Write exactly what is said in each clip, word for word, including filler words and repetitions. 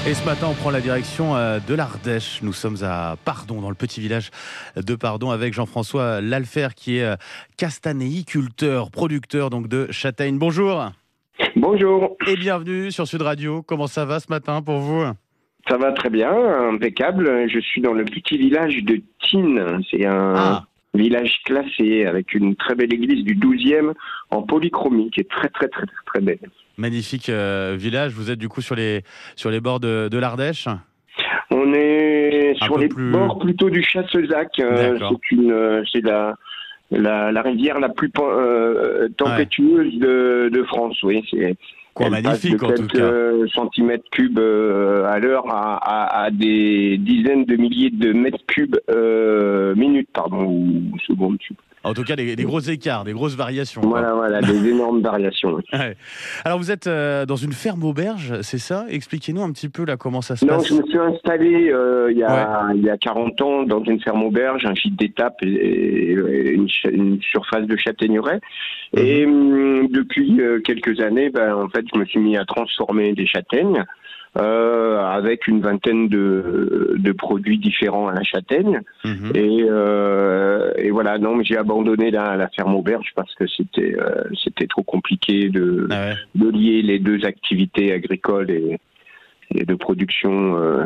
Et ce matin, on prend la direction de l'Ardèche. Nous sommes à Pardon, dans le petit village de Pardon, avec Jean-François Lalfer, qui est castanéiculteur, producteur donc de châtaignes. Bonjour. Bonjour. Et bienvenue sur Sud Radio. Comment ça va ce matin pour vous ? Ça va très bien, impeccable. Je suis dans le petit village de Tine. C'est un ah. village classé avec une très belle église du douzième en polychromie qui est très très très très, très belle. Magnifique euh, village. Vous êtes du coup sur les, sur les bords de, de l'Ardèche ? On est un sur les plus... bords plutôt du Chassezac. Euh, c'est une, c'est la, la, la rivière la plus euh, tempétueuse ouais. de, de France. Oui, c'est Quoi, magnifique en tout cas. Quelques centimètres cubes euh, à l'heure à, à, à des dizaines de milliers de mètres cubes euh, minutes, pardon, ou secondes cubes. En tout cas, des, des gros écarts, des grosses variations. Voilà, quoi. voilà, des énormes variations. Ouais. Alors, vous êtes euh, dans une ferme auberge, c'est ça ? Expliquez-nous un petit peu là comment ça se non, passe. Non, je me suis installé euh, il, y a, ouais. il y a quarante ans dans une ferme auberge, un gîte d'étape et, et une, une surface de châtaigneraies. Mmh. Et hum, depuis euh, quelques années, ben, en fait, je me suis mis à transformer des châtaignes. Euh, avec une vingtaine de, de produits différents à la châtaigne. Mmh. Et, euh, et voilà, non, mais j'ai abandonné la, la ferme auberge parce que c'était, euh, c'était trop compliqué de, ah ouais. de lier les deux activités agricoles et, et de production euh,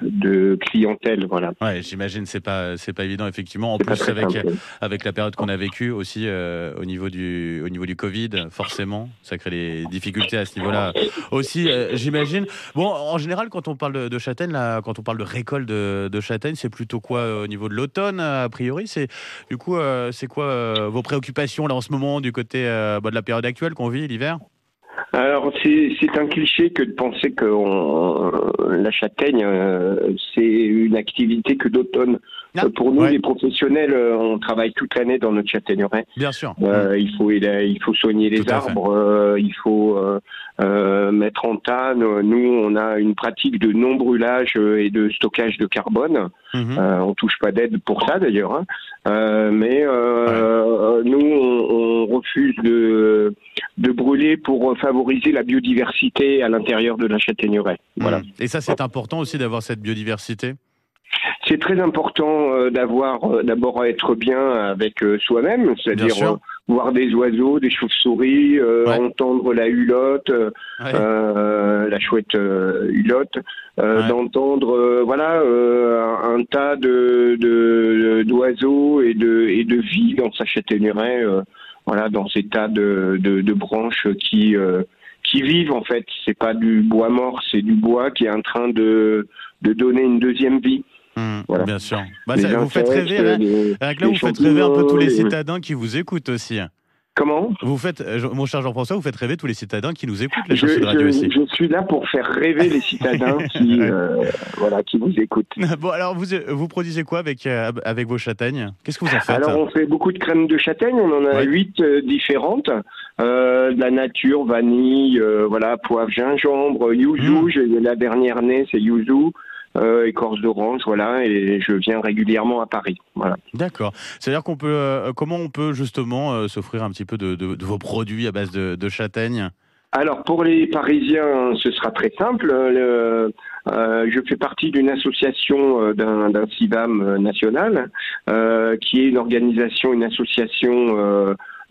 de clientèle, voilà. Ouais, j'imagine c'est pas c'est pas évident effectivement. En c'est plus avec simple. avec la période qu'on a vécue aussi euh, au niveau du au niveau du Covid, forcément, ça crée des difficultés à ce niveau-là aussi. Euh, j'imagine. Bon, en général, quand on parle de, de châtaigne, là, quand on parle de récolte de, de châtaigne, c'est plutôt quoi euh, au niveau de l'automne a priori. C'est du coup, euh, c'est quoi euh, vos préoccupations là en ce moment du côté euh, bah, de la période actuelle qu'on vit, l'hiver ? Alors, c'est, c'est un cliché que de penser que on, la châtaigne, euh, c'est une activité que d'automne. Ah, euh, pour nous, ouais. les professionnels, euh, on travaille toute l'année dans notre châtaigneraie. Bien sûr. Euh, mmh. il, faut, il faut soigner les Tout arbres, euh, il faut euh, euh, mettre en tas. Nous, on a une pratique de non-brûlage et de stockage de carbone. Mmh. Euh, on touche pas d'aide pour ça, d'ailleurs. Hein. Euh, mais euh, ouais. nous, on, on refuse de, de brûler pour favoriser la biodiversité à l'intérieur de la châtaigneraie. Voilà. Et ça, c'est important aussi d'avoir cette biodiversité ? C'est très important euh, d'avoir, euh, d'abord être bien avec euh, soi-même, c'est-à-dire euh, voir des oiseaux, des chauves-souris, euh, ouais. entendre la hulotte, euh, ouais. euh, la chouette euh, hulotte, euh, ouais. d'entendre euh, voilà euh, un, un tas de, de d'oiseaux et de et de vie dans sa châtaigneraie, euh, voilà dans ces tas de de, de branches qui euh, qui vivent en fait. C'est pas du bois mort, c'est du bois qui est en train de de donner une deuxième vie. Mmh, voilà. Bien sûr. Bah, ça, vous faites rêver, hein. les, Avec là, vous faites rêver un peu tous les citadins qui vous écoutent aussi. Comment ? Vous faites, mon cher Jean-François, vous faites rêver tous les citadins qui nous écoutent, la chaussée de radio je, aussi. Je suis là pour faire rêver les citadins qui, euh, voilà, qui vous écoutent. Bon, alors, vous, vous produisez quoi avec, euh, avec vos châtaignes ? Qu'est-ce que vous en faites ? Alors, on fait beaucoup de crèmes de châtaigne. On en a huit ouais. euh, différentes. Euh, de la nature, vanille, euh, voilà, poivre, gingembre, yuzu. Mmh. La dernière née, c'est yuzu. Euh, écorce d'orange, voilà, et je viens régulièrement à Paris. Voilà. D'accord. C'est-à-dire qu'on peut, euh, comment on peut justement euh, s'offrir un petit peu de, de, de vos produits à base de, de châtaignes ? Alors pour les Parisiens, ce sera très simple. Le, euh, je fais partie d'une association euh, d'un, d'un C I V A M national, euh, qui est une organisation, une association euh,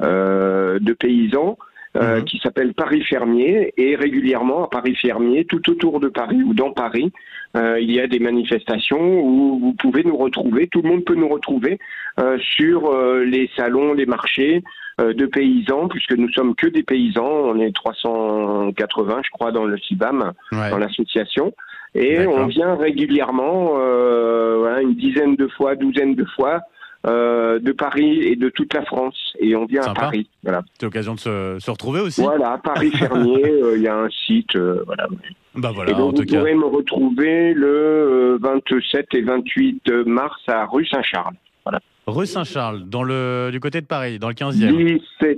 euh, de paysans. Euh, mmh. qui s'appelle Paris Fermier, et régulièrement à Paris Fermier, tout autour de Paris ou dans Paris, euh, il y a des manifestations où vous pouvez nous retrouver, tout le monde peut nous retrouver euh, sur euh, les salons, les marchés euh, de paysans, puisque nous sommes que des paysans, on est trois cent quatre-vingts je crois dans le C I V A M, ouais. dans l'association, et D'accord. on vient régulièrement, euh, voilà, une dizaine de fois, douzaine de fois, Euh, de Paris et de toute la France, et on vient Sympa. à Paris. Voilà. C'est l'occasion de se, se retrouver aussi. Voilà, Paris Fermier, il euh, y a un site, euh, voilà. Bah voilà. Et donc en vous tout pourrez cas. me retrouver le euh, vingt-sept et vingt-huit mars à rue Saint-Charles. Voilà. Rue Saint-Charles, dans le du côté de Paris, dans le quinzième. dix-septième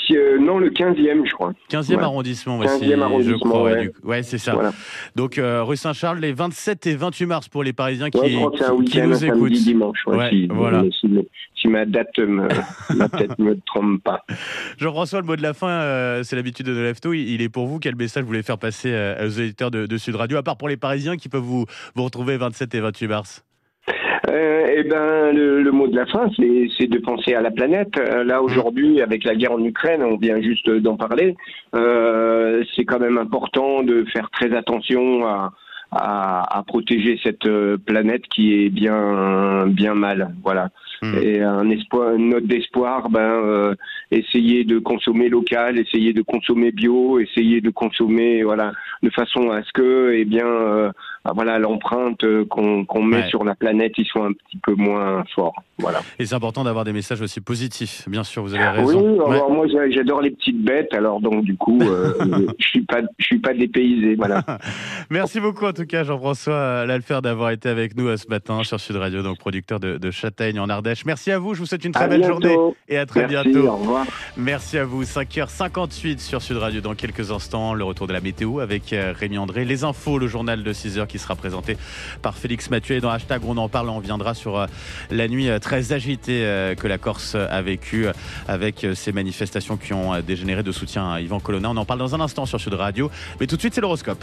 euh, non, le quinzième, je crois. quinzième ouais. arrondissement, voici, quinzième arrondissement, je crois. Ouais, ouais. du... ouais c'est ça. Voilà. Donc, euh, rue Saint-Charles, les vingt-sept et vingt-huit mars pour les Parisiens qui, ouais, je crois que c'est un qui, qui week-end, nous un écoutent. samedi, dimanche. Ouais, ouais, si, voilà. si, si ma date, me, ma tête ne me trompe pas. Jean-François, le mot de la fin, euh, c'est l'habitude de Lefto. Il, il est pour vous. Quel message vous voulez faire passer euh, aux auditeurs de, de Sud Radio, à part pour les Parisiens qui peuvent vous, vous retrouver vingt-sept et vingt-huit mars? Euh, eh ben, le, le mot de la fin, c'est, c'est de penser à la planète. Euh, là, aujourd'hui, avec la guerre en Ukraine, on vient juste d'en parler, euh, c'est quand même important de faire très attention à, à, à protéger cette planète qui est bien, bien mal. Voilà. Mmh. Et un espoir, une note d'espoir, ben, euh, essayer de consommer local, essayer de consommer bio, essayer de consommer, voilà, de façon à ce que, eh bien, euh, voilà, l'empreinte qu'on, qu'on met ouais. sur la planète, ils sont un petit peu moins forts. Voilà. Et c'est important d'avoir des messages aussi positifs. Bien sûr, vous avez raison. Oui, ouais. alors moi j'adore les petites bêtes, alors donc du coup, euh, je suis pas, je suis pas dépaysé, voilà. Merci beaucoup en tout cas, Jean-François Lalfer, d'avoir été avec nous ce matin sur Sud Radio, donc producteur de, de Châtaigne en Ardèche. Merci à vous. Je vous souhaite une très à belle bientôt. journée et à très Merci, bientôt. Au revoir. Merci à vous. cinq heures cinquante-huit sur Sud Radio. Dans quelques instants, le retour de la météo avec Rémi André. Les infos, le journal de six heures qui sera présenté par Félix Mathieu. Et dans Hashtag On en parle, on viendra sur la nuit très agitée que la Corse a vécue avec ces manifestations qui ont dégénéré de soutien à Yvan Colonna. On en parle dans un instant sur Sud Radio. Mais tout de suite, c'est l'horoscope.